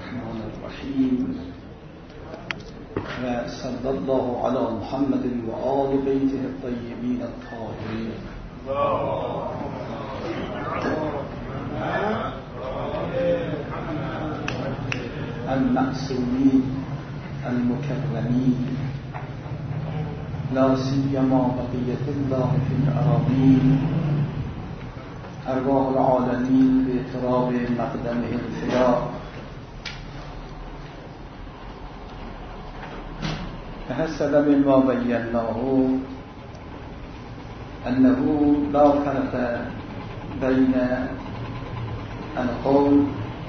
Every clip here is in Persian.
الرحمن الرحیم و صلی الله علی محمد و آل بیته الطیبین الطاهرین المعصومین المکرمین لا سیما بقیة الله فی الأراضین ارواح العالمین باعتراب مقدم الفداء. فحسب مما بيناه أنه لا فرق بين القول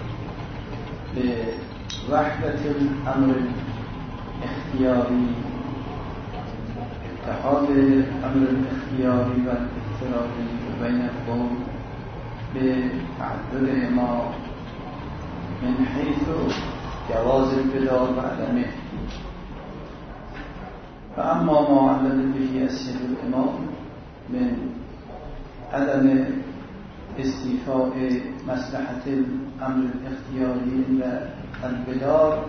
بوحدة الأمر الاختياري اتحاد الأمر الاختياري والاضطراري وبين القول بتعددهما من حيث جواز البدار وعدمه. فأما ما علل به السيد الإمام من عدم استيفاء مصلحة الأمر الاختياري إلا البدار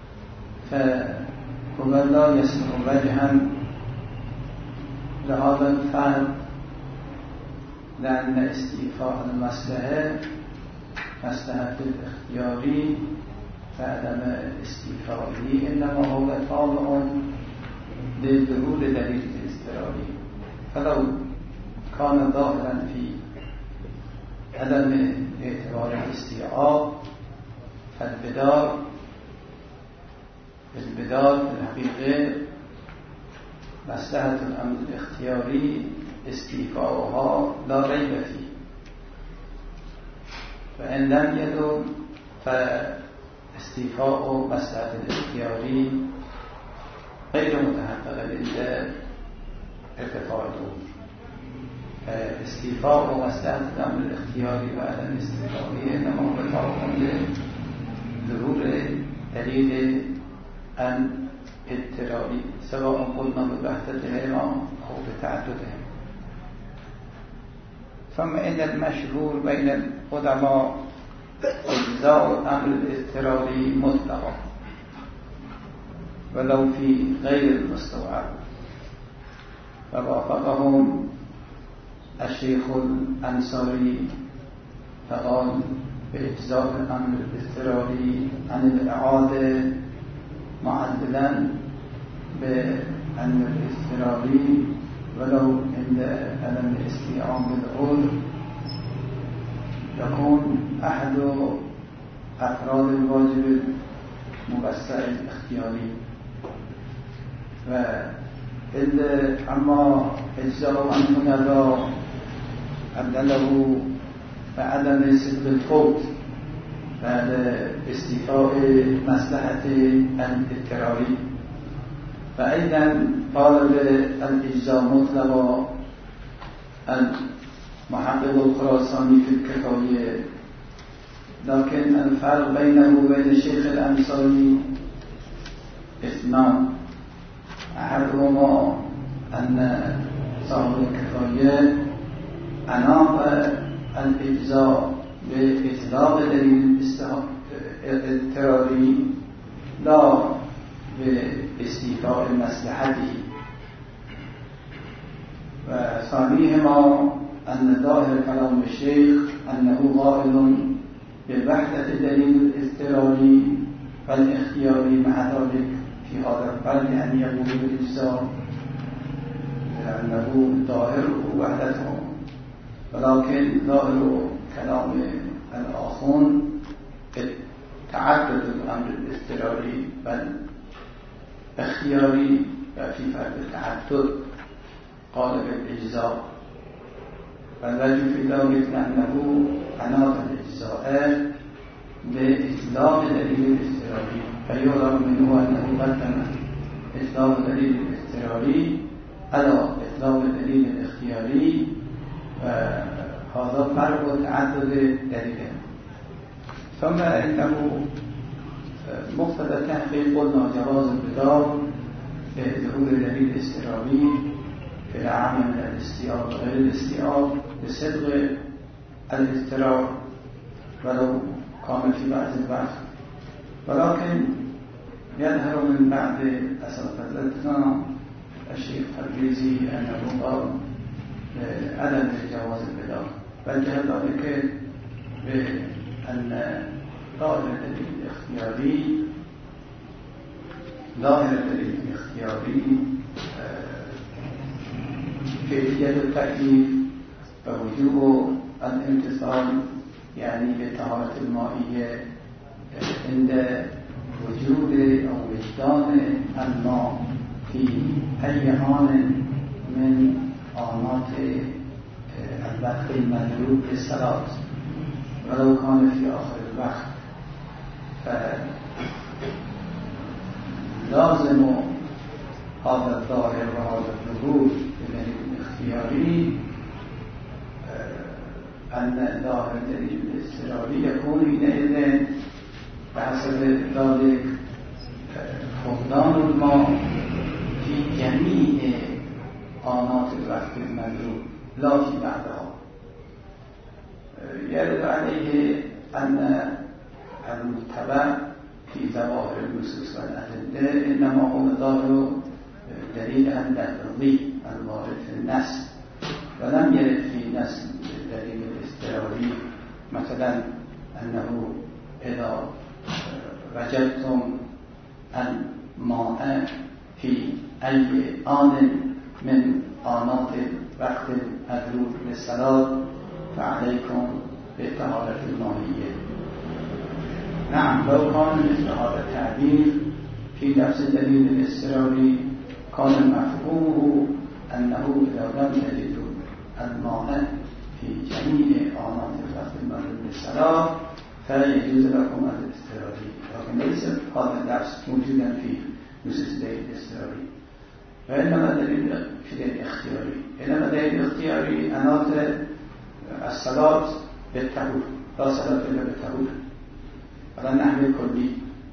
فهو لا يصلح وجها لهذا الفرد، لأن استيفاء المصلحة مصلحة الاختياري فعدم استيفائه إنما هو تابع لظهور دليل الاضطراري. فلو كان ظاهرا في عدم اعتبار الاستيعاب فالبدار في الحقيقة مصلحة الأمر الاختياري استيفاؤها لا ريب فيه، فإن لم يدم فاستيفاء مصلحة الاختياري غير متحقق إلا ارتفاع الأمور. استيفاء مصلحة الأمر الاختياري وعدم استيفائه إنما هو تابع لظهور دليل اضطراري سواء قلنا بوحدتهما أو بتعددهما. ثم إن المشهور بين القدماء إجزاء الأمر الاضطراري مطلقا ولو في غير المستوعب، فوافقهم الشيخ الأنصاري فقال بإجزاء الأمر الاضطراري عن الإعادة معدلا بأمر الاضطراري ولو عند عدم الاستيعاب بالعذر يكون أحد أفراد الواجب الموسع الاختياري. أما إجزاء عنه لا عدله فعدم صدق الفوت بعد استيفاء مصلحة الاضطراري. فأيضا طالب الإجزاء مطلقا المحقق الخراساني في الكفاية، لكن الفرق بينه وبين الشيخ الأنصاري اثنان. أحدهما أن صاحب الكفاية أناط الإجزاء بإطلاق دليل الاضطراري لا باستيفاء مصلحته. وثانيهما أن ظاهر كلام الشيخ أنه قائل بوحدة الدليل الاضطراري والاختياري مع ذلك في هذا البلد أن يقول بالإجزاء لأنه ظاهر وحدته، ولكن ظاهر كلام الآخرون تعدد الأمر الاضطراري والاختياري في فرق التعدد قال بالإجزاء، والوجه في ذلك أنه أناط الإجزاء بإطلاق دليل الاضطراري، فيعلم منه أنه قدم إطلاق دليل الاضطراري على إطلاق دليل الاختياري، وهذا فرق تعدد دليلين. ثم إنه مقتضى التحقيق قلنا جواز البدار بظهور دليل اضطراري في العام من الاستيعاب وغير الاستيعاب بصدق الاضطرار ولو كان في بعض الوقت ولكن يظهر من بعد أساتذتنا الشيخ تبريزي أنه قال عدم جواز البدار، بل جهل ذلك بأن ظاهر الدليل الاختياري كيفية التكليف ووجوب الامتثال يعني بالطهارة المائية عند وجود أو وجدان الماء في أي آن من آنات الوقت المدعو للصلاة ولو كان في آخر الوقت، فلازم هذا الظاهر وهذا الظهور الاختياري أن ظاهر الدليل الاضطراري يكون حينئذ بحسب ذلك فقدان الماء في جميع آنات الوقت المدعو لا في بعدها. يرد عليه أن المتبع في ظواهر النصوص والأدلة إنما هو ظاهر دليل اللفظي الوارد في النص، ولم يرد في نص دليل الاضطراري مثلا أنه إذا وجدتم الماء في أي آن من آنات وقت المدعو للصلاة فعليكم بالطهارة المائية. نعم، لو كان مثل هذا التعبير في نفس الدليل الاضطراري كان مفهومه أنه إذا لم تجدوا الماء في جميع آنات الوقت المدعو للصلاة فيجوز لكم الاضطراري، لكن ليس هذا اللفظ موجودا في نصوص الدليل الاضطراري، وإنما دليل في دليل اختياري. إنما دليل اختياري أنات الصلاة بالطهور، لا صلاة إلا بالطهور على النحو الكلي،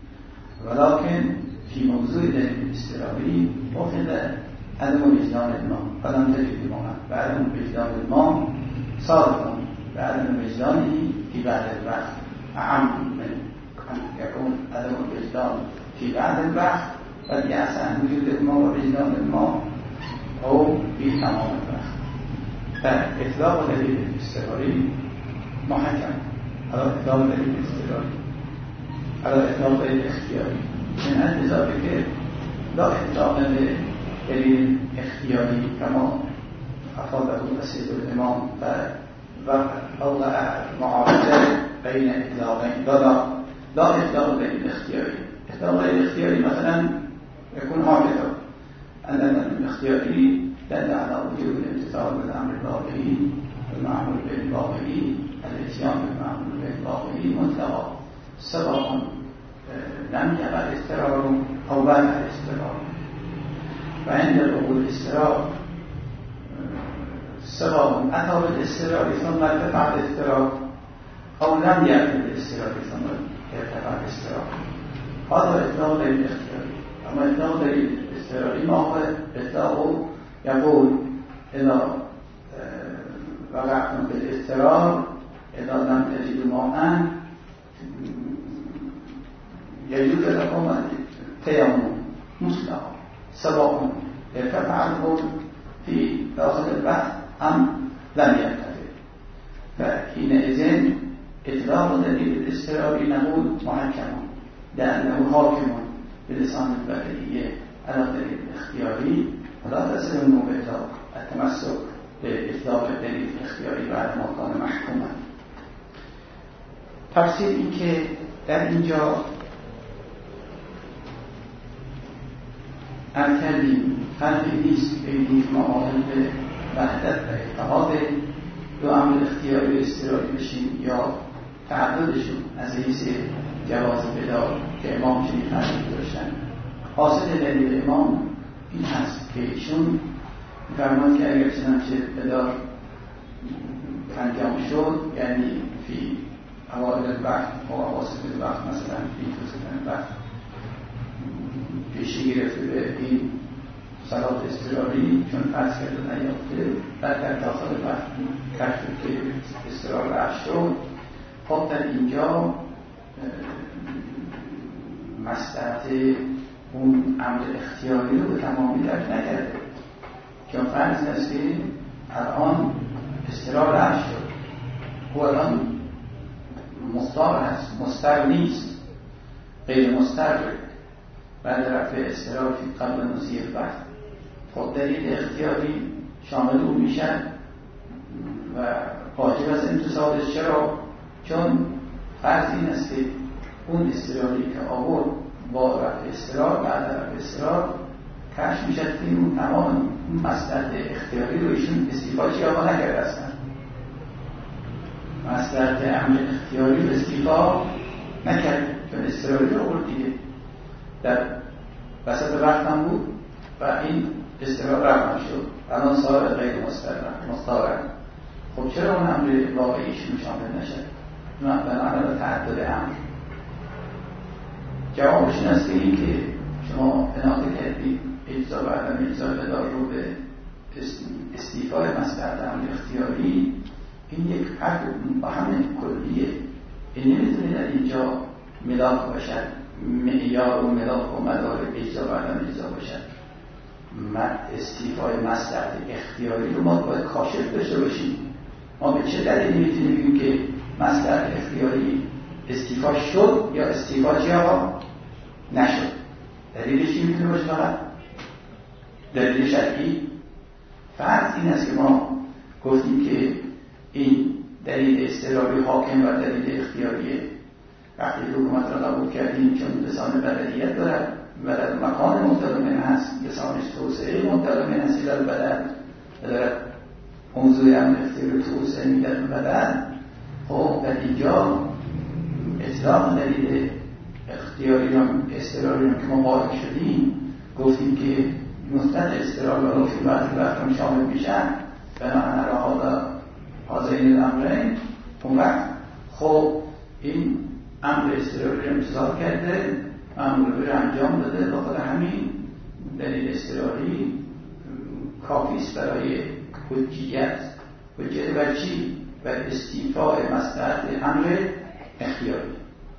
ولكن في موضوع دليل الاضطراري أخذ عدم وجدان الماء فلم تجد الماء، وعدم وجدان الماء صادق بعدم وجدانه في بعد الوقت أعم من أن يكون عدم الوجدان في بعد الوقت بل يأس عن وجود الماء ووجدان الماء أو في تمام الوقت. فإطلاق دليل الاضطراري محكم على إطلاق دليل الاضطراري على إطلاق دليل الاختياري، من أجل ذلك لا إطلاق دليل اختياري كما أفاده السيد الإمام فأوضع معارضة بين إطلاقين. لا إطلاق دليل الاختياري. إطلاق دليل الاختياري مثلا يكون هكذا أن الاختياري دل على وجوب الامتثال بالأمر الواقعي والمعمول به الواقعي، الاتيان بالمعمول به الواقعي مطلقا سواء لم يقع الاضطرار أو وقع الاضطرار، وعند وقوع الاضطرار سواء أتى بالاضطرار ثم ارتفع الاضطرار أو لم يأتي بالاضطرار ثم ارتفع الاضطرار. هذا إطلاق دليل اختياري. أما إطلاق دليل اضطراري ما هو إطلاق يقول إذا وقعتم بالاضطرار إذا لم تجدوا ماء يجوز لكم التيمم مطلقا سواء ارتفع البول في داخل البحر أم لم يرتفع، فحينئذ إطلاق دليل الاضطراري نقول محكم لأنه حاكم بلسان البقية على دليل الاختياري، ولا تسلم بإطلاق التمسك بإطلاق الدليل الاختياري بعد ما كان محكوما. تفسیر این که در اینجا کردیم حرفی نیست بین معاهده وحدت و اتحاد دو امر اختیاری اضطراری بشیم یا تعددشون از حیث جواز بدار که امام چنین فرموده داشتن. حاصل دلیل امام این هست که ایشون فرمان که اگر چنانچه بدار انجام شد یعنی فی اوائل الوقت و اواسط الوقت مثلا فی توسط الوقت پیشی گرفته به این صلات اضطراری چون فرض کرده نیافته بعد در داخل وقت کشف که اضطرار رفت شد. خب در اینجا مصلحت اون امر اختیاری رو به تمامی درک نکرده. چون فرض این است که الان استقرار رفت شد، او الان مختار هست، مستر نیست، غیر مستر بعد رفع استقرار فی قبل نزیه بعد. خب دلیل اختیاری شامل او میشن و واجب از امتصالش. چرا؟ چون فرض این است که اون استقراری که آورد با رفع استقرار بعد رفع استقرار کشف میشد که اون تمام مصلحت اختیاری رو ایشون استیفا چیابا نکرده هستن. مصلحت امر اختیاری رو استیفا نکرد چون استقراری رو آورد دیگه، در وسط وقت هم بود و این استقرار رفع شد، الان صار غیر مختار. خب چرا اون امر واقعیشون شامل نشد؟ بنابراین تعدد امر. جوابش این است که این که شما اناقه کردید اجزا و عدم اجزا بدار رو به استیفای مصلحت امر اختیاری، این یک حق با همین کلیه. این نمیتونه در اینجا ملاک باشد، معیار و ملاک و مدار اجزا و عدم اجزا باشد. استیفای مصلحت اختیاری رو ما باید کاشف داشته باشیم. ما به چه دلیلی میتونیم بگیم که مصلحت اختیاری استیفا شد یا استیفا نشد؟ دلیلش چی میتونه باشه؟ فقط دلیل شرعی. فرض این است که ما گفتیم که این دلیل اضطراری حاکم و دلیل اختیاریه. وقتی حکومت را قبول کردیم چون لسان بدلیت دارد و در مکان مبتلا هست، لسانش توسعه مبتلا هست در بدن و دارد موضوع امر اختیاری توسعه میدن بدن. خب در اینجا اطلاق دلیل اختیاری رو اضطراری رو که ما وارد شدیم گفتیم که مطلق اضطرار و رفعی وقت هم شامل میشن بنابراین حاضرین الامرین. اون وقت خب این امر اضطراری رو امتثال کرده، امر رو انجام داده، بخاطر همین دلیل اضطراری کافی است برای حجیت. حجیت بر چی؟ بر استیفای مصلحت امر اختیاری.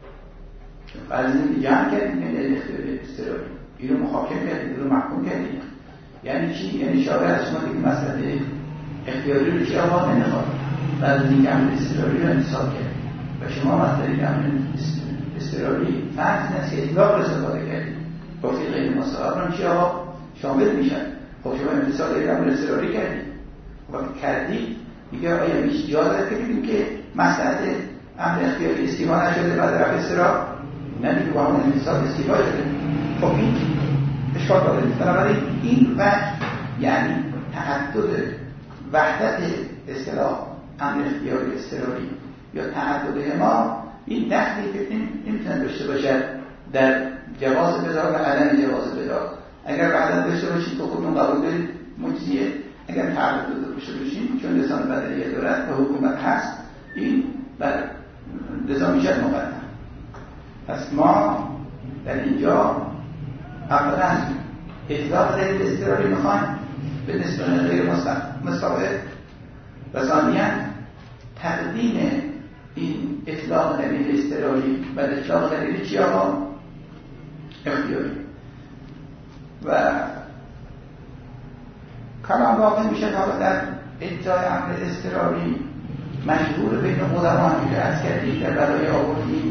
فرض اینکه جمع کردیم دلیل اختیاری اضطراری، این رو محاکم کردیم، این رو محکوم کردیم. یعنی چی؟ یعنی شاید از شما دیگه مصلحت اختیاری رو چی آقا نمیخواد، بعد از اینکه امر اضطراری رو انتصاب کردیم و شما مصلحت امر اضطراری فرض این است که اطلاق رو استفاده کردیم، گفتی غیر مستقر رو چی آقا شامل میشن. خب شما امتصال امر اضطراری کردید، وقتی کردید دیگه آیا میشه جا داره که بگیم که مصلحت امر اختیاری استیفا نشده بعد رفع استقرار؟ نه دیگه با همون امتصال استیفا شده. خب این اشکال داره. بنابراین این وجه یعنی تعدد وحدت اصطلاح امر اختیاری اضطراری یا تعدد ما، این دخلی که نمیتونه داشته باشد در جواز بدار و عدم جواز بدار. اگر بعدا داشته باشید تو خودتون قبول دارید مجزیه، اگر تعدد داشته باشید چون لسان بدلیه دارد و حکومت هست این بر لسان میشد مقدم. پس ما در اینجا اولا اطلاق دلیل اضطراری میخوایم به نسبت غیر مستقر و ثانیا تقدیم این اطلاق دلیل اضطراری و اطلاق دلیل چی آقا؟ اختیاری. و کلام واقع میشه که در اجزای امر اضطراری مشهور بین قدما همی که از کردید در برای آوردی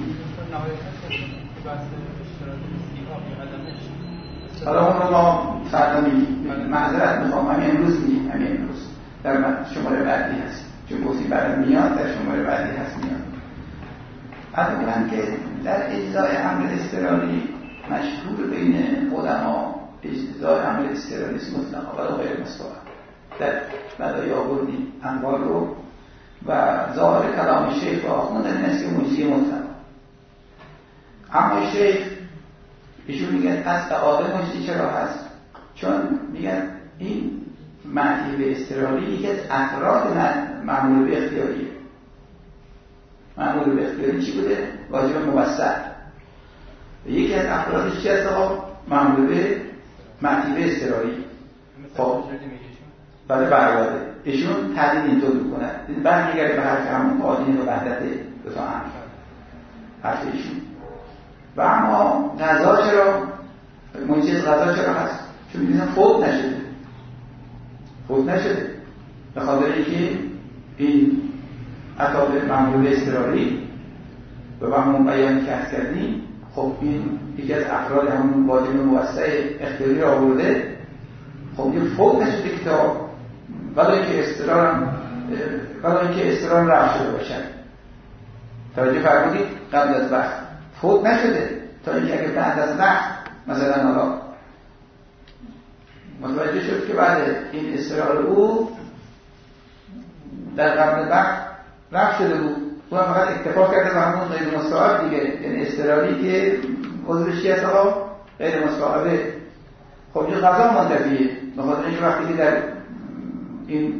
حالا اون رو ما فردا میگیم، معذرت میخوام همین امروز میگیم، همین امروز در شماره بعدی هست چون گفتی برای میاد در شماره بعدی هست میاد. اولا که در اجزای امر اضطراری مشهور بین قدما اجزای امر اضطراری است مطلقا و غیر مستقر. در بدای آوردی انوار رو و ظاهر کلام شیخ و آخوند این است که مجزی مطلقا. اما شیخ ایشون میگن از تعاده مجزی چرا هست؟ چون میگن این معنی به اضطراری یکی از افراد معمول به اختیاریه. معمول به اختیاری چی بوده؟ واجب موسع. یکی از افرادش چی هست آقا؟ معمول به معنی به اضطراری. خب برای برگرده ایشون تعدیل اینطور میکنن برمیگرده به حرف همون قاضی و وحدت دو تا امر حرف ایشون. و اما قضا چرا مجزی غذا چرا هست؟ چون می‌دونن فوت نشده به خاطر اینکه این اطلاع ممنوع اضطراری و همون بیانی که عرض کردیم، خب این یکی از افراد همون واجب موسع اختیاری را آورده. خب این فوت نشده که تا ولی اینکه اضطرار رفع شده باشد. توجه فرمودید؟ قبل از وقت فوت نشده تا اینکه اگه بعد از وقت مثلا حالا متوجه شد که بعد این اضطرار او در قبل وقت رفع شده بود، او هم فقط اکتفا کرده به همون غیر مستعب دیگه، یعنی اضطراری که عذرش چی هست آقا؟ غیر مستعبه. خب این غذا منتفیه، بخاطر اینکه وقتی که در این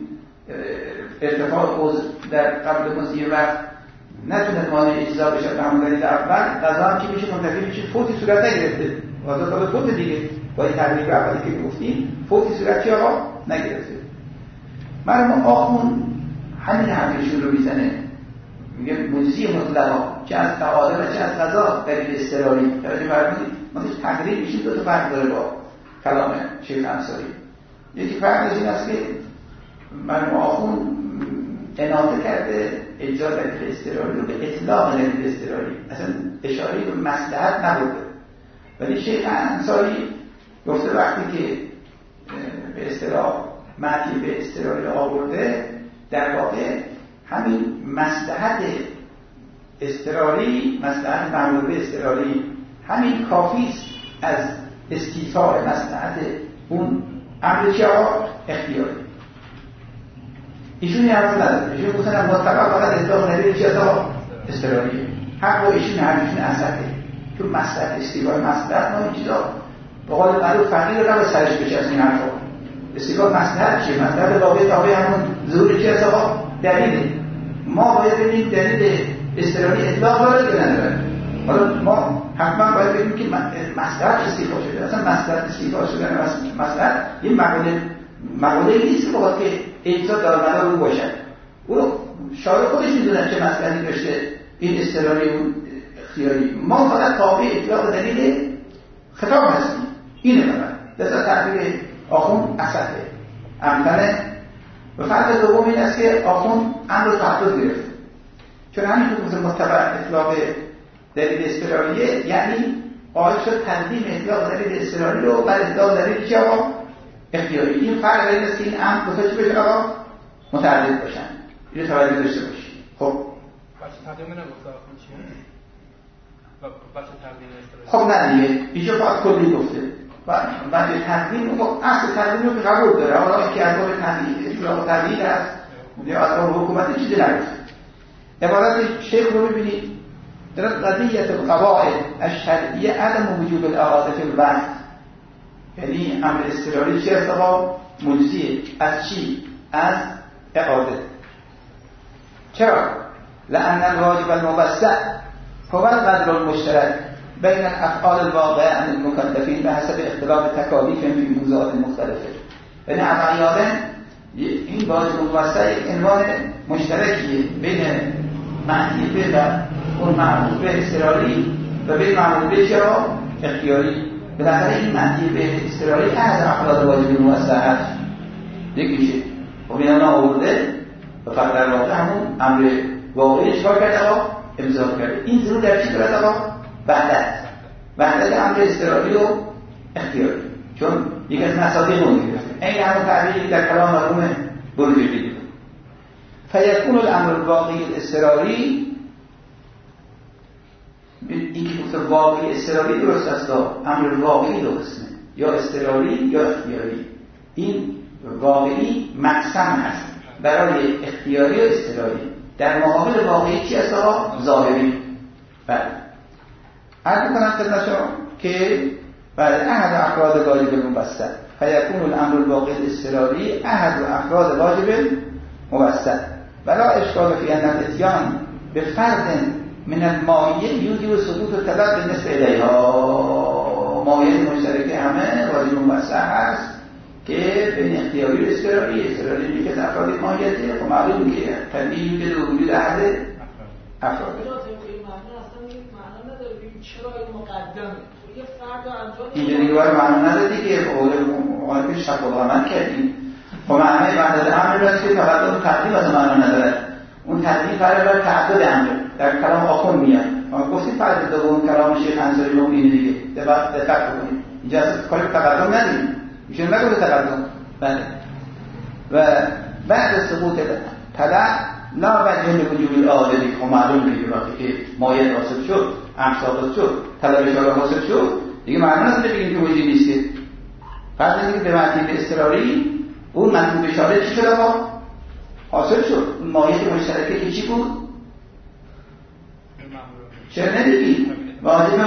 ارتفاع عذر در قبل مضی وقت نتونه مانع اجزا بشه به همون دلیل اول، غذا هم که میشه منتفی میشه، فوتی صورت نگرفته. غذا تا به فوت دیگه با این تقریب اولی که گفتیم فوتی صورت چی آقا؟ نگرفته. مرحوم آخوند همین حرفشون رو میزنه، میگه مجزی مطلقا چه از تعادل و چه از غذا دلیل اضطراری. توجه فرمودید؟ ما هیچ تقریب میشیم دو تا فرق داره با کلام شیخ انصاری. یکی فرقش این است که مرحوم آخوند اناطه کرده اجزا دلیل اضطراری رو به اطلاق دلیل اضطراری، اصلا اشاره به مصلحت نبوده. ولی شیخ انصاری گفته وقتی که به اصطلاح معنی به اضطراری آورده، در واقع همین مصلحت اضطراری، مصلحت معمول به اضطراری همین کافی است از استیفاء مصلحت اون امر چی آقا؟ اختیاری. ایشون یه حرف نداره، ایشون گفتن مطلقا فقط اطلاق نداره چی از آقا؟ اضطراریه. حق با ایشون همیشون اثره، چون مصلحت استیفاء مصلحت ما این چیزا به قول معروف فقیر رو نباید سرش بشه از این حرفا. استیفاء مصلحت چیه؟ مصلحت واقعی تابع همون ظهور چی از آقا؟ دلیله. ما باید ببینیم دلیل اضطراری اطلاق داره یا نداره. حالا ما حتما باید ببینیم که مصلحت استیفاء شده. اصلا مصلحت استیفاء شدن مصلحت این مقوله نیست که باید که اجزا دارمدار او باشد. او شارع خودش میدونن چه مصلحتی داشته این اضطراری اون اختیاری. ما فقط تابع اطلاق دلیل خطاب هستیم. اینه فقط. لذا تعبیر آخوند اصحه امکنه. و فرق دوم این است که آخوند امر رو تحقیق گرفت، چون همینطور گفته متبع اطلاق دلیل اضطراریه، یعنی آیه شد تقدیم اطلاق دلیل اضطراری رو بر اطلاق دلیل چی آقا؟ اختیاری. این فرق این است که این امر دو چی بشه آقا؟ متعدد باشن. اینو توجه داشته باشید. خب بچه تقدیم نگفته آخوند چیه؟ بچه تقدیم خب اضطراری نه دیگه اینجا فقط کلی گفته. بعد تقدیم خب اصل تقدیم رو قبول داره، حالا که از باب اطلاق تقدیم است یا از باب حکومت چیزی نگفته. عبارت شیخ رو ببینید، در قضیه القواعد الشرعیه عدم وجوب الاعاده فی الوقت، یعنی امر اضطراری چی است آقا؟ مجزیه. از چی؟ از اعاده. چرا؟ لأن الواجب الموسع هو القدر المشترك بین الافعال الواقعه عن المکلفین به حسب اختلاف تکالیف فی موضوعات مختلفه. یعنی عملیاتا این واجب موسع یک عنوان مشترکیه بین معمول و اون معمول به اضطراری و بین معمول به چرا؟ اختیاری. بالاخره این معمول به اضطراری از افعال واجب موسع هست. یکیشه خب این آورده و فقط در واقع همون امر واقعی چکار کرده آقا؟ امضا کرده. این ضرور در چی دارد آقا؟ وحدت امر اضطراری و اختیاری، چون یک از مصادیق اون گرفته. این همون تعبیری در کلام مرحوم بروجردی بود. فیکون الامر الواقعی الاضطراری، این که گفته واقعی اضطراری درست است، امر واقعی دو قسمه، یا اضطراری یا اختیاری. این واقعی مقسم هست برای اختیاری و اضطراری. در مقابل واقعی چی است آقا؟ ظاهری. بله عرض می‌کنم خدمتتون که بعد احد افراد واجب الموسع فیکون الامر الواقعی الاضطراری احد افراد واجب موسع ولا اشکال فی ان الاتیان به فرد من المایه یوجب سقوط و طلب بالنسبه الیها. مایه مشترک همه واجب موسع هست که بین اختیاری و اضطراری میگه که افراد مایه خب معلومه که طبیعی که وجود احد افراد. معنی نداره. چرا مقدمه یه فرد انجام اینجا دیگه باید معنی ندادی که قول مقالب شک و قامت کردیم. خب معنی وحدت امر راست که فقط اون تقدیم از معنی ندارد. اون تقدیم فرق بر تعدد امر در کلام آخون میاد. ما گفتیم فرد دوم کلام شیخ انصاری رو اینه دیگه. دقت بکنید. اینجا اصلا کاری تقدم نداریم. میشه نگه تقدم. بله. و بعد سقوط طلب لا وجه لوجود العادل که معلوم میشه که مایه حاصل شد، امثال شد، طلب اشاره حاصل شد، دیگه معنی نداره بگیم که وجودی نیست. بعد اینکه به معنی اضطراری اون منطوق اشاره چی شد آقا؟ حاصل شد. اون مایه مشترکه که چی بود؟ چرا نمیگی؟ واجب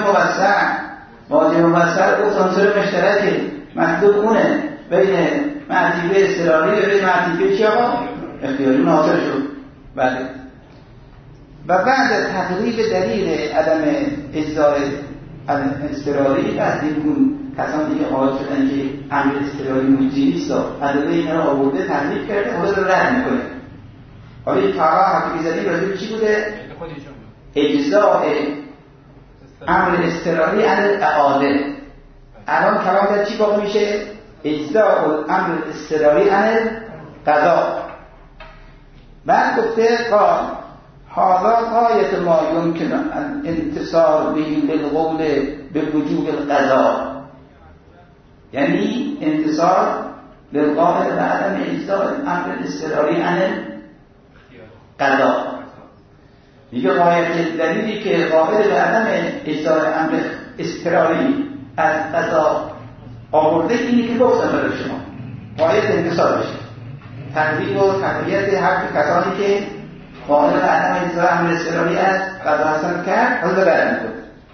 مبصر او عنصر مشترکه مطلوب اونه بین معطیفه اضطراری و بین معطیفه چی آقا؟ اختیاری حاصل شد. بله. و بعد تقریب دلیل عدم اجزاء اضطراری از این کسان دیگه قائل شدن که امر اضطراری موجی نیست ادله اینا رو آورده تقریب کرده خود رو رد میکنه. حالا این فقط حرفی که زدیم راجع چی بوده؟ اجزاء امر اضطراری عن الاعاده. الان کلام در چی باقی میشه؟ اجزاء امر اضطراری عن القضاء. بعد گفته قال هذا غایت ما یمکن انتصار به بالقول بوجوب القضاء، یعنی انتصار بالقائل به عدم اجزاء امر اضطراری عن القضاء. دیگه غایت دلیلی که قائل به عدم اجزاء امر اضطراری از قضا آورده اینی که گفتم برای شما غایت انتصار بشه، تقریب و تقویت هر کسانی که قائل به عدم اجزاء امر اضطراری از قضا حاصل کرد حالا برد میکنه.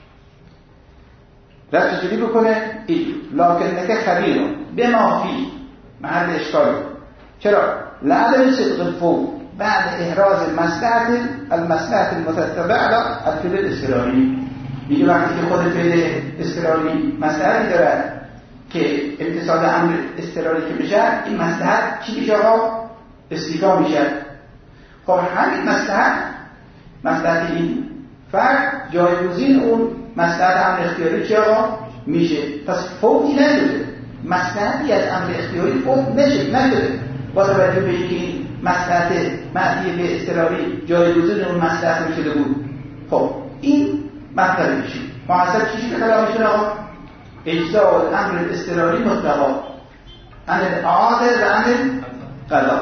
دست چجوری بکنه؟ لکنه خبیر بما فی محل اشکال. چرا؟ لعدم صدق الفوق بعد احراز المصلحت المتتبع على الفعل الاضطراری. میگه وقتی که خود فعل اضطراری مصلحتی داره که امتصال امر اضطراری که بشه این مصلحت چی میشه آقا؟ استیفا میشه. خب همین مصلحت این فرد جایگزین اون مصلحت امر اختیاری چی آقا؟ میشه. پس فوقی نشده، مصلحتی از امر اختیاری فوق نشده با توجه به اینکه مصلحت معدی به اضطراری جایگزین اون مصلحت میشده بود. خب این مطلب میشه محاسب چیزی که کلام میشه آقا؟ اجزاء الامر الاضطراری مطلقا عن الاعاده و عن القضاء.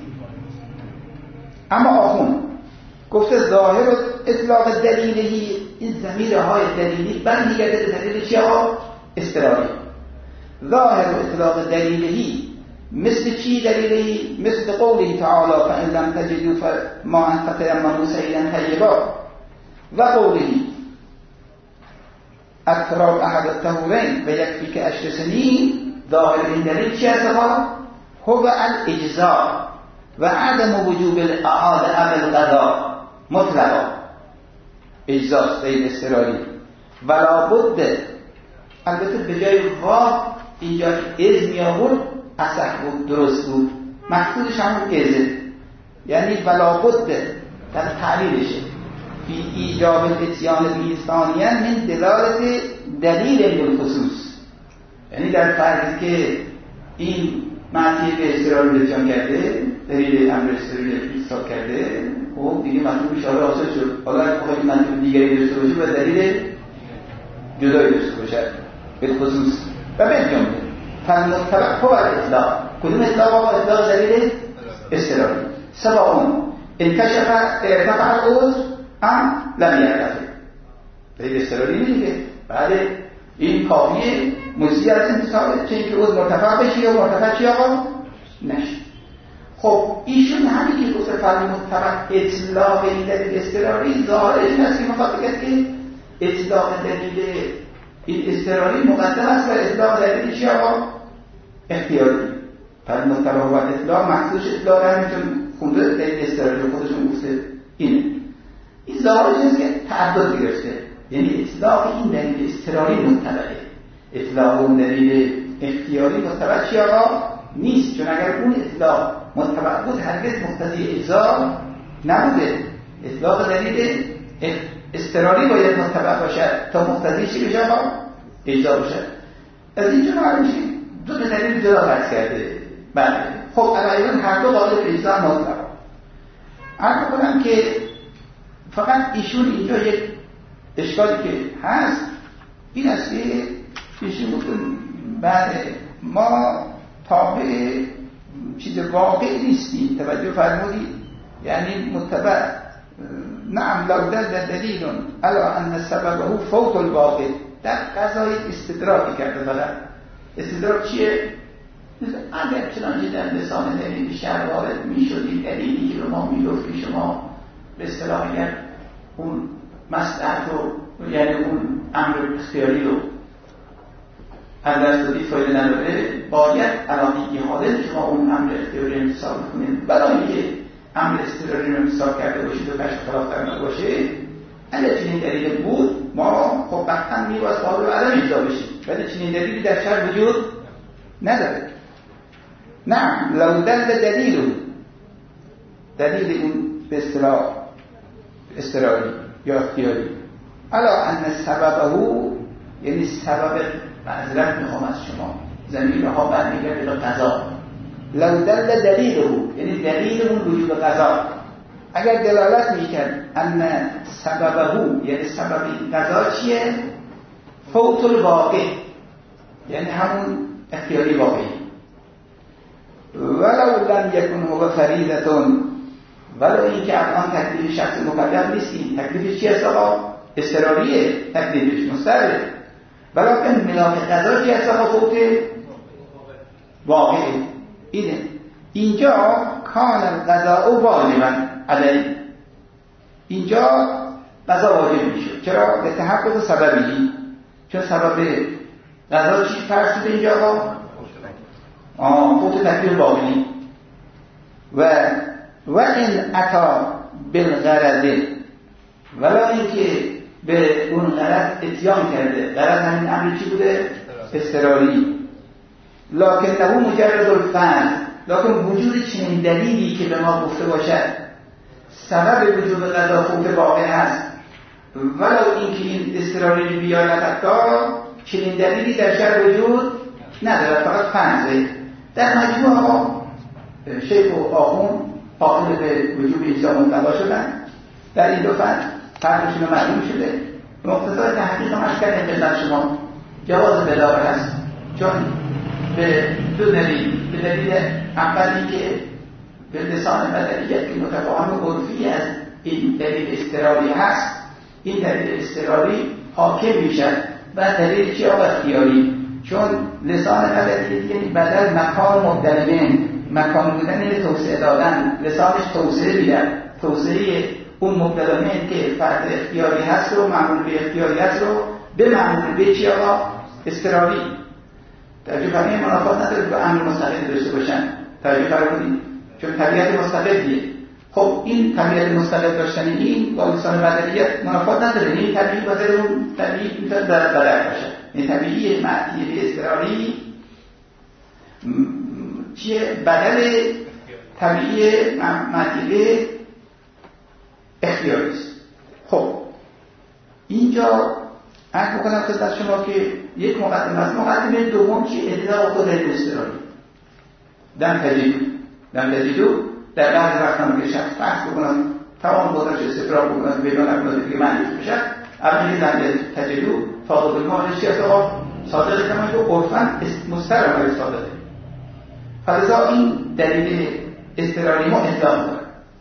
اما آخون گفته ظاهر اطلاق دلیلی، این ضمیرهای دلیلی برمیگرده به دلیل چی آقا؟ اضطراری. ظاهر اطلاق دلیلی مثل چی دلیلی؟ مثل قوله تعالی فإن لم تجدوا فما فتيمموا سعيدا طيبا و قوله اقرار احد الطهورین و یکفی که 10 سنین. ظاهر این دلیل چی است آقا؟ هو الاجزاء و عدم وجوب الاعاده او القضاء مطلقا. اجزاء غیر اضطراری ولا بد. البته به جای وا اینجا از می آورد اصح بود، درست بود، مقصودش همون ازه، یعنی ولا بد در تعلیلشه فی ایجاب الاتیان بیستانیان من دلالت دلیل بالخصوص، یعنی در فرضی که این معطیه به اضطراری رو اتیان کرده، دلیل امر اضطراری رو ایستاد کرده، خب دیگه مطلوب اشاره حاصل شد. حالا اگه بخواید مطلوب دیگری داشته باشه و دلیل جدایی داشته باشه بالخصوص و بنجامده فالمطلق هو الاطلاق. کدوم اطلاق آقا؟ اطلاق دلیل اضطراری. سواء انکشف ارتفع العذر ام لم یرتفع. دلیل اضطراری دیگه. بله این کافیه مجزی از انتصاب، چه اینکه عذر مرتفع بشه یا مرتفع چی آقا؟ نشه. خب ایشون همین که گفته فالمطلق اطلاق این دلیل اضطراری ظاهرش این است که میخواد بگه که اطلاق دلیل این اضطراری مقدم است بر اطلاق دلیل چی آقا؟ اختیاری. فالمطلق و اطلاق محسوش اطلاق همینچون خونده دلیل اضطراری رو خودشون گفته اینه. این ظاهرش این است که تعدد گرفته، یعنی اطلاق این دلیل اضطراری مطلقه، اطلاق اون دلیل اختیاری مطلق چی آقا؟ نیست. چون اگر اون اطلاق مطلق بود هرگز مقتضی اجزا نبوده. اطلاق دلیل اضطراری باید متبع باشد تا مقتضی چی بشه؟ اجزا باشد. از اینجا معلوم میشه دو تا دلیل جدا بحث کرده. بله خب الان هر دو قابل اجزا مطلق. عرض کنم که فقط ایشون اینجا یک اشکالی که هست این است که ایشون گفتن بله ما تابع چیز واقع نیستیم. توجه فرمودید؟ یعنی متبع نعم لو دل دلیل الا ان سببه فوت الواقع. در قضای استدراک کرده. فقط استدراک چیه؟ اگر چنانچه در لسان دلیل شرع وارد میشد این دلیلی که به ما میگفت که شما به اصطلاح اگر اون مصلحت رو یعنی اون امر اختیاری رو اندرستادی فایده نداره باید علاقی حاضر شما اون امر اختیاری امتصال کنید. برای اینکه امر اختیاری رو امتصال کرده باشید و کشف خلاف کرده باشه اگر چنین دلیل بود ما خب قطعا میباید قابل عدم اجزا بشیم، ولی چنین دلیلی در شرع وجود نداره. نه لو دل دلیل اون به اصطلاح استراری یا اختیاری الا ان سببه یعنی سبب معذرت میخوام از شما زمینه ها برمیگرده به قضا. لو دل دلیله یعنی دلیل اون وجود قضا اگر دلالت میکرد ان سببه یعنی سبب این قضا چیه؟ فوت الواقع یعنی همون اختیاری واقعی. ولو لم یکن هو فریضه ولو اینکه الان تکلیف شخص مقدم نیستیم تکلیفش چی هست آقا؟ اضطراریه تکلیفش مستقله. ولکن ملاک قضا چی هست آقا؟ فوت واقعی. اینه اینجا کان القضاء واجبا علیه اینجا قضا واجب میشه. چرا؟ به تحقق سببی چون سبب قضا چی فرض شده اینجا آقا؟ فوت تکلیف واقعی. و این اتا بالغرض ولا اینکه به اون غرض اتیان کرده. غرض همین امر چی بوده؟ اضطراری. لکنه مجرد الفرض لکن وجود چنین دلیلی که به ما گفته باشد سبب وجود قضا فوت واقع هست ولو اینکه این اضطراری بیاید حتی چنین دلیلی در شرع وجود ندارد فقط فرضه. در مجموع شیخ و آخون قائل به وجوب اجزا مطلقا شدن. در این دو فرقشون رو معلوم شده. مقتضای تحقیق هم از کردن خدمت شما جواز بلاغه هست چون به دو دلیل. به دلیل اولی که به لسان مدنیت که متفاهم عرفی از این دلیل اضطراری هست این دلیل اضطراری حاکم میشد و دلیل چی آقا؟ اختیاری. چون لسان مدنیت یعنی بدل مکان مبدلین مکان بودن یعنی توسعه دادن. لسانش توسعه بیدن توسعه اون مبدلین که فرد اختیاری هست رو معمول به اختیاری هست رو به معمول به چی آقا؟ اضطراری. توجه فرمایید منافات نداره که امر مستقل داشته باشن. توجه فرمایید چون طبیعت مستقلیه. خب این طبیعت مستقل داشتن این با لسان مدنیت منافات نداره. این طبیعی با در اون طبیعی میتونه در باشه. این طبیعی معطیه به اضطراری چیه؟ بدل طبیعی معطیه اختیاری است. خب اینجا عرض می‌کنم خدمت شما که یک مقدمه است. مقدمه دوم چیه؟ ادعا خود اضطراری دم تجدو در بعض وقتا که شخص فرض بکنم تمام قدرتش استفراغ بکنم بدون اقلاده که معنیش بشه اولی دم تجدو فاقد المالش چی هست آقا؟ صادقه کمان که عرفاً مسترم های صادقه. فلذا این دلیل اضطراری ما ادعا داره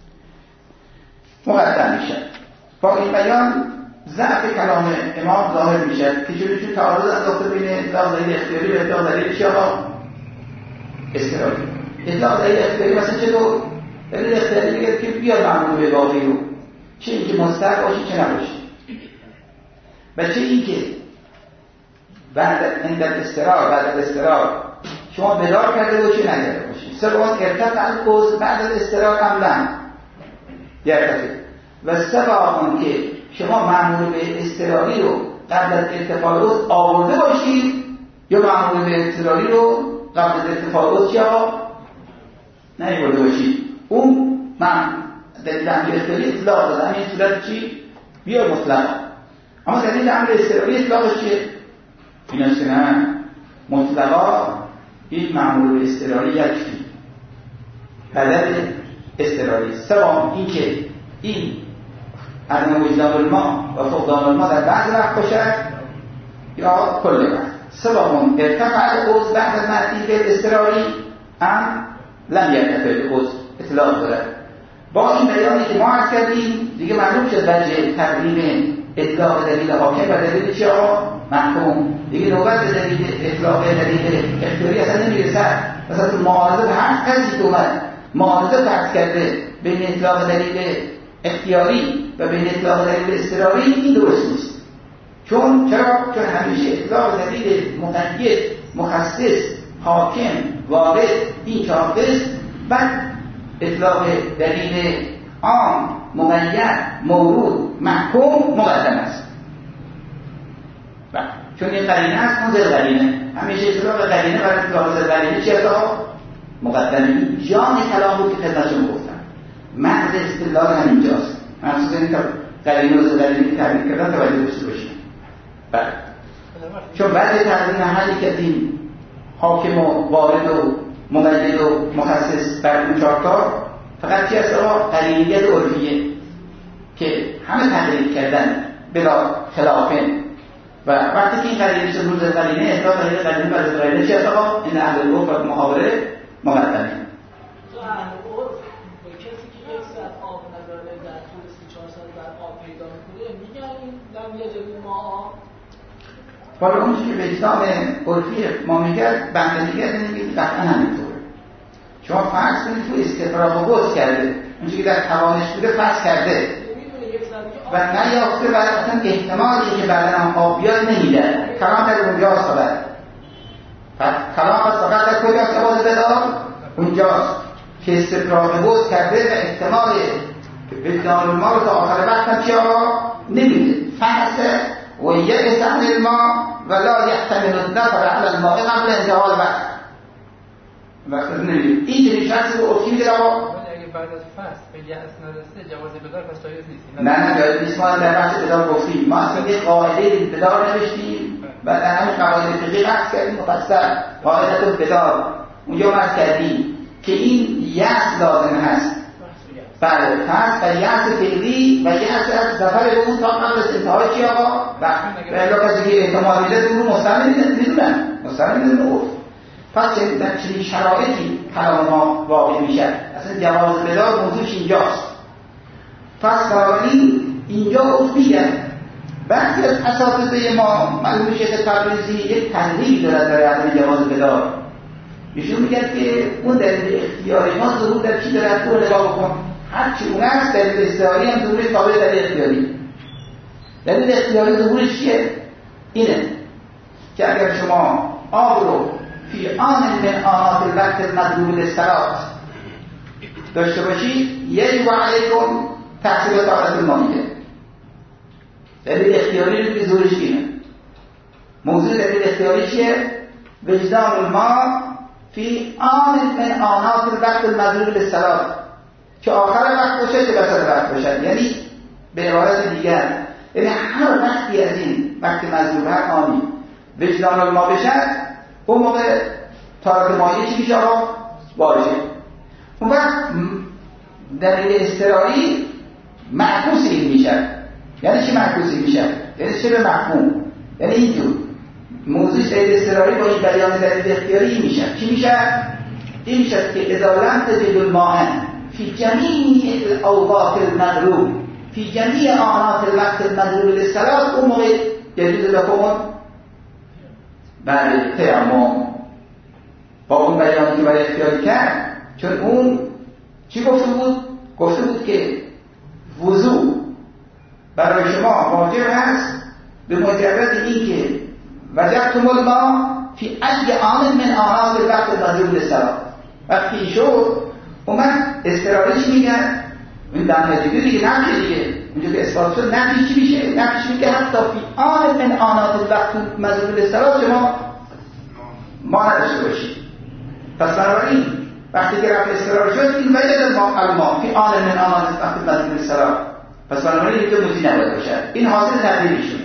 مقدم میشه. با این بیان ضعف کلام امام ظاهر میشه که چون تعارض انداخته بین اطلاق دلیل اختیاری و اطلاق دلیل چی آقا؟ اضطراری. اطلاق دلیل اختیاری مثلا چطور؟ دلیل اختیاری میگه که بیاد معمول به واقعی رو چه اینکه مستحق باشه چه نباشه و چه اینکه بعد الاضطرار شما بدار کرده باشی نگرده باشی. سبقات ارتفع القوز بعد الاضطرار عملا یرتفع و سبقات که شما معمول به اضطراری رو قبل از ارتفاع القوز آورده باشید یا معمول به اضطراری رو قبل از ارتفاع القوز چیا نیورده باشید. اون من در اختیاری اطلاق دادم این صورت چی؟ بیا مطلق. اما دلیل امر اضطراری اطلاقش چیه؟ این است که نه مطلقا این معمول اضطراری یکی بدل اضطراری سوام این که این عدم وجدان الماء و فقدان الماء در بعض وقت باشد یا کل وقت. سوام ارتفع العضو بعد از نتیجه اضطراری ام لم یرتفع العضو اطلاق دارد. با این بیانی که ما عرض کردیم دیگه معلوم شد وجه تقریب اطلاق دلیل حاکم و دلیل چی آقا؟ محکوم. دیگه نوبت به دلیل اطلاق دلیل اختیاری اصلا نمیرسد. مثلا تو معارضه به هر کسی که اومد معارضه فرض کرده بین اطلاق دلیل اختیاری و بین اطلاق دلیل اضطراری این درست نیست. چون همیشه اطلاق دلیل مقید مخصص حاکم وارد این چهار قسم بعد اطلاق دلیل عام مقید مورود محکوم مقدم است. چون این قرینه است اون زیر قرینه همیشه اطلاق قرینه برای اطلاق زیر قرینه چی است؟ مقدمه. این جان کلام بود که خدمتشون گفتم محض استدلال همینجاست. مخصوصا این قرینه و زیر قرینه که تعبیر کردن توجه داشته باشیم. بله چون بعد تقدیم حلی کردیم حاکم و وارد و مقید و مخصص بر اون چهارتا فقط چی است؟ قرینیت عرفیه که همه تقریر کردن بلا خلافه و وقتی که این قرینه شد روز قرینه اطلاق دلیل قرینه بر قرینه چی است؟ این اهل العرف و محاوره مقدمه. تو اهل العرف کسی که یک ساعت آب نداره در طول 34 ساعت بعد آب پیدا میکنه میگن این لم یجد ما حالا اون که به اسلام عرفی ما میگرد بنده دیگر نمیگه قطعا همینطوره. شما فرض کنید تو استفراغ و گذ کرده اونچه که در توانش بوده فرض کرده و نیافته و اصلا احتمالی که بعدا هم آب بیاد نمیده. کلام در اونجاست خبر. پس کلام فقط در کجاست عباد بدار؟ اونجاست که استفراغ و گذ کرده و احتمال که وجدان ما رو تا آخر وقت هم چی نمیده. فرض و یأس عن الماء ولا يحتمل النظر على الماء قبل انتهاء الوقت. وقت نمیدید این جنی شخصی رو افتیم دیگه آقا اگه بعد از فصل به یأس نرسه جواز بدار پس جایز نیست. نه جایز نیست. ما در بحث بدار گفتیم ما اصلا یه قاعده بدار نوشتیم و در همین قواعد فقهی بحث کردیم مفصل قاعده بدار اونجا بحث کردیم که این یأس لازم هست. بله پس و یأس فعلی و یأس از سفر به اون تا قبل از انتهای چی آقا؟ و الا کسی که احتمال میده اون رو مستمر میدونن پس در چنین شرایطی کلام ما واقع میشه. اصلا جواز بدار موضوعش اینجاست. پس بنابراین اینجا گفت میگن بعضی از اساتذه ما معلوم شیخ تبریزی یک تحلیلی دارد برای عدم جواز بدار. ایشون میگن که اون دلیل اختیاری ما ظهور در چی دارد؟ تو نگاه بکن هرچی اون هست دلیل اختیاری هم ظهورش تابع دلیل اختیاری. دلیل اختیاری ظهورش چیه؟ اینه که اگر شما آب رو فی آن من آنات الوقت المطلوب للصلاة داشته باشید یجب علیکم تحصیل طهارت المائیه. دلیل اختیاری رو که ظهورش اینه. موضوع دلیل اختیاری چیه؟ وجدان الماء فی آن من آنات الوقت المطلوب للصلاة که آخر وقت باشه که وسط وقت باشه. یعنی به عبارت دیگر یعنی هر وقتی از این وقت مطلوب هر آنی وجدان الماء بشه اون موقع طهارت مائیه چی میشه آقا؟ واجب. اون وقت دلیل اضطراری معکوس این میشه. یعنی چی معکوسی میشه؟ یعنی چه به مفهوم؟ یعنی اینجور موضوع دلیل اضطراری با این بیان دلیل اختیاری میشه. چی میشه؟ این میشه که اذا لم تجد الماء فی جمیع الاوقات المطلوب فی جمیع آنات الوقت المطلوب للصلاة اون موقع یجوز لكم بله تیمم با اون بیانی که برای اختیاری کرد. چون اون چی گفته بود؟ گفته بود که وضو برای شما واجب هست به مجرد این که وجدتم الماء فی ای آن من آنات الوقت المطلوب للصلاة. وقتی شد اومد اضطراریش میگن این دمنجیبی دیگه نمیشه دیگه اونجا که اثبات شد نمیشه چی میشه؟ نمیشه میگه حتی فی آن من آنات الوقت المطلوب للصلاة شما ما نداشته باشید. پس بنابراین وقتی که رفت اضطرار شد این وجد الماء فی آن من آنات الوقت المطلوب للصلاة. پس بنابراین اینجا موزی نباید باشد. این حاصل تقریبشون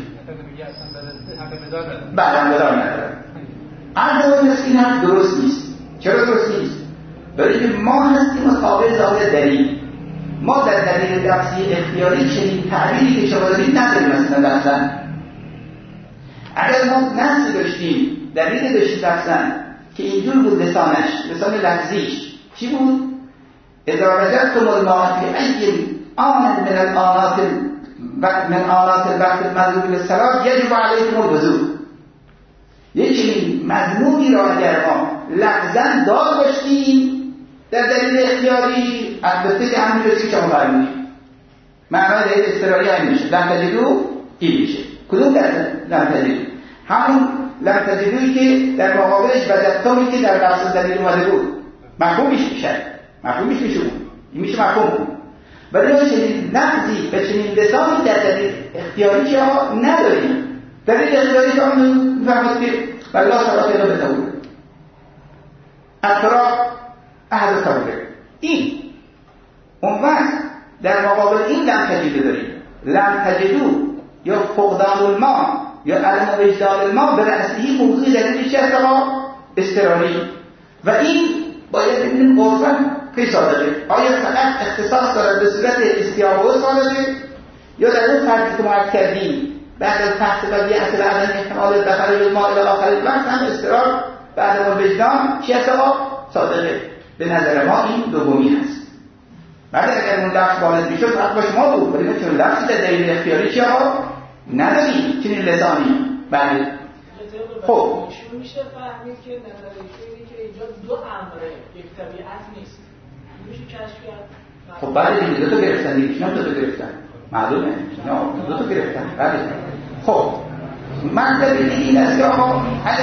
بعدم بدار ندارم. عرض مثل این هم درست نیست. چرا درست نیست؟ برای که ما هستیم از قابل ظاهر دلیل. ما در دلیل لفظی اختیاری چنین تعبیری که شما دارید نداریم. مثلا لفظاً اگر ما نص داشتیم، دلیل داشتیم لفظاً که اینجور بود لسانش، لسان لفظیش چی بود؟ اذا وجدتم الماء فی ای آن من الآنات الوقت المذکور للصلاة یجب علیکم الوضوء. یکی مضمونی را اگر ما لفظاً دار باشیم در دلیل اختیاری، البته که همین روزی که شما فرمودید معنای دلیل اضطراری همین میشه. لم تجدوا این میشه. کدوم در لم تجدوا؟ همون لم تجدویی که در مقابلش وجدتمی که در لفظ دلیل اومده بود مفهومش میشه. مفهومش میشه بود. این میشه مفهوم. ولی ما چنین لفظی و چنین لسانی در دلیل اختیاری که ها نداریم. دلیل اختیاری که هم میفهمد که بلا صلاحی را بتاوره اطراق احد تاوره. این اون وقت در مقابل این لم تجدو داریم. لم تجدو یا فقدان الماء یا علم وجدان الماء به رأسهی موضوع دلیلش هست اضطراری و این باید ببینیم عرفاً کی صادقه. آیا فقط اختصاص دارد به صورت استیابه صادقه یا در اون فرضی که ما کردیم بعد از تحت بدی اصل عدم احتمال دخل الماء الى آخر الوقت هم اضطرار بعد از وجدان چی هست صادقه. به نظر ما این دومی هست. بعد اگر اون لفظ وارد میشد حق با شما بود، ولی ما چون لفظی در دلیل اختیاری چی نداریم چنین لسانی. بله خب میشه فهمید که نظر ایشونی که اینجا دو امره یک طبیعت نیست میشه کشف کرد. خب بله دو تا گرفتن دیگه. دو تا گرفتن معلومه دو تا گرفتن. بله خب من دلیل این است که آقا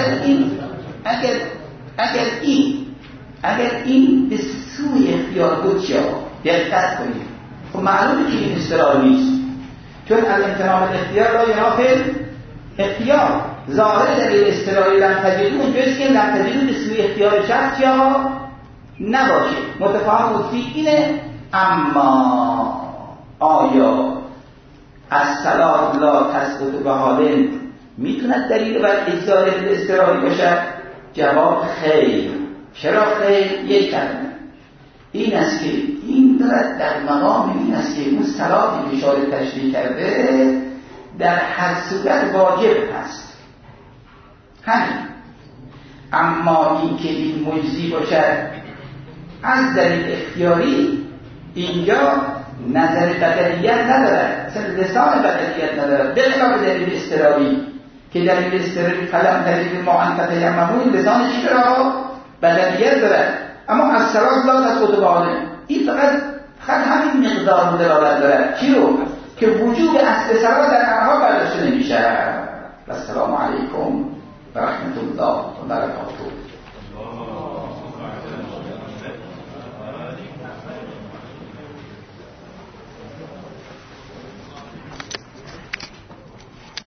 اگر این به سوی اختیار بود چی آقا دقت کنید. خب معلومه که این اضطرار نیست چون از امتناع الاختیار را ینافی اختیار. ظاهر دلیل اضطراری لم تجدو اونجاست که لم تجدو به سوی اختیار شخص یا نباشه. متفاهم مطفی اینه. اما آیا از صلاح لا تسقط به حال میتوند دلیل بر اجزای اضطراری باشد؟ جواب خیر. چرا خیر؟ یک کلمه این است که این دارد در مقام این است که اون صلاحی که اشاره تشریح کرده در هر صورت واجب هست همین. اما این که این مجزی باشد از دلیل اختیاری اینجا نظر بدلیت ندارد، اصلا لسان بدلیت ندارد به خلاف دلیل اضطراری که دلیل اضطراری فلم دلیل ما انت تیممون لسانش را بدلیت دارد. اما از صلاح لا تسقط به حال این فقط همین مقدار دلالت دارد چی رو؟ که وجود اصل صلاح در انها برداشته نمیشه. السلام علیکم و رحمت الله و برکاته.